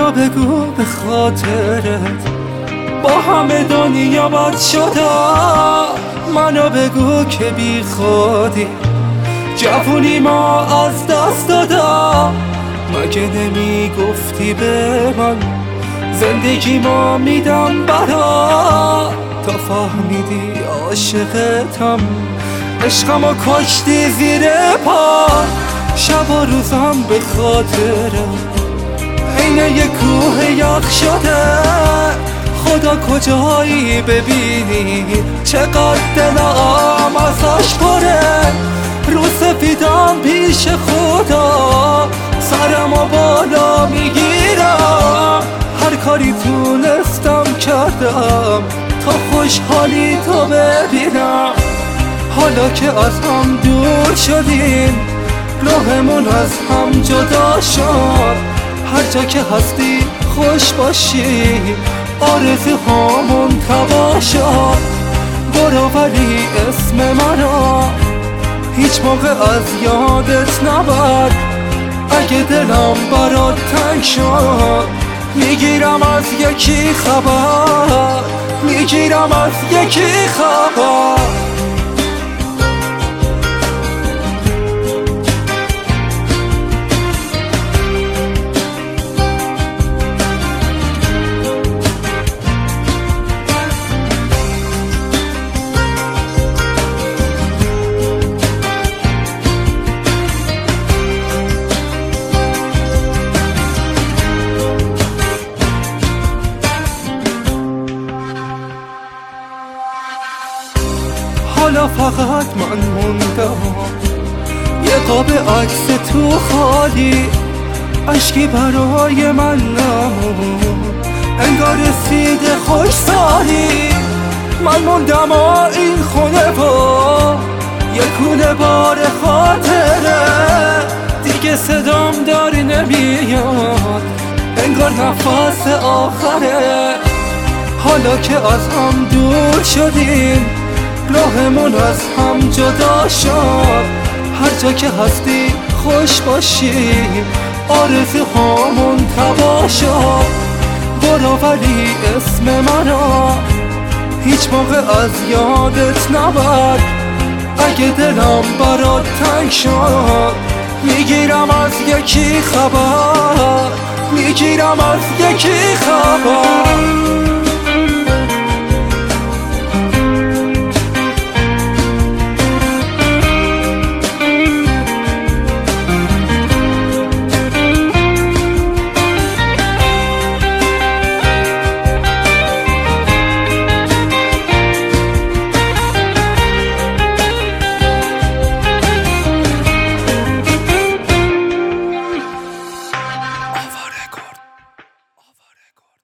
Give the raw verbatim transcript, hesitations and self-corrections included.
منو بگو به خاطرت با همه دنیا بد شدم. منو بگو که بی خودی جوونی ما از دست دادم. مگه نمی گفتی به من زندگی ما میدم برات؟ تا فهمیدی عاشقتم عشقمو کشتی زیر پا. شب و روزم به خاطرم عین یک کوه یخ شده. خدا کجایی ببینی چقدر دلم ازش پره. رو سفیدم پیش خدا سرمو بالا میگیرم. هر کاری تونستم کردم تا خوشحالی تو ببینم. حالا که از هم دور شدیم راهمون از هم جدا شد. هر جا که هستی خوش باشی آرزوهامون تباه شد. برو ولی اسم منو هیچ موقع از یادت نبر. اگه دلم برات تنگ شد میگیرم از یکی خبر، میگیرم از یکی خبر. حالا فقط من موندم یه قاب عکس تو خالی. عشقی برای من نمون انگار رسید خوش سالی. من موندم این خونه با یه کونه بار خاطره. دیگه صدام داری نمیاد انگار نفس آخره. حالا که از هم دور شدیم راهمون از هم جدا شد. هر جا که هستی خوش باشی آرزوهامون تباه شد. برو ولی اسم منو هیچ موقع از یادت نبر. اگه دلم برات تنگ شد میگیرم از یکی خبر، میگیرم از یکی خبر.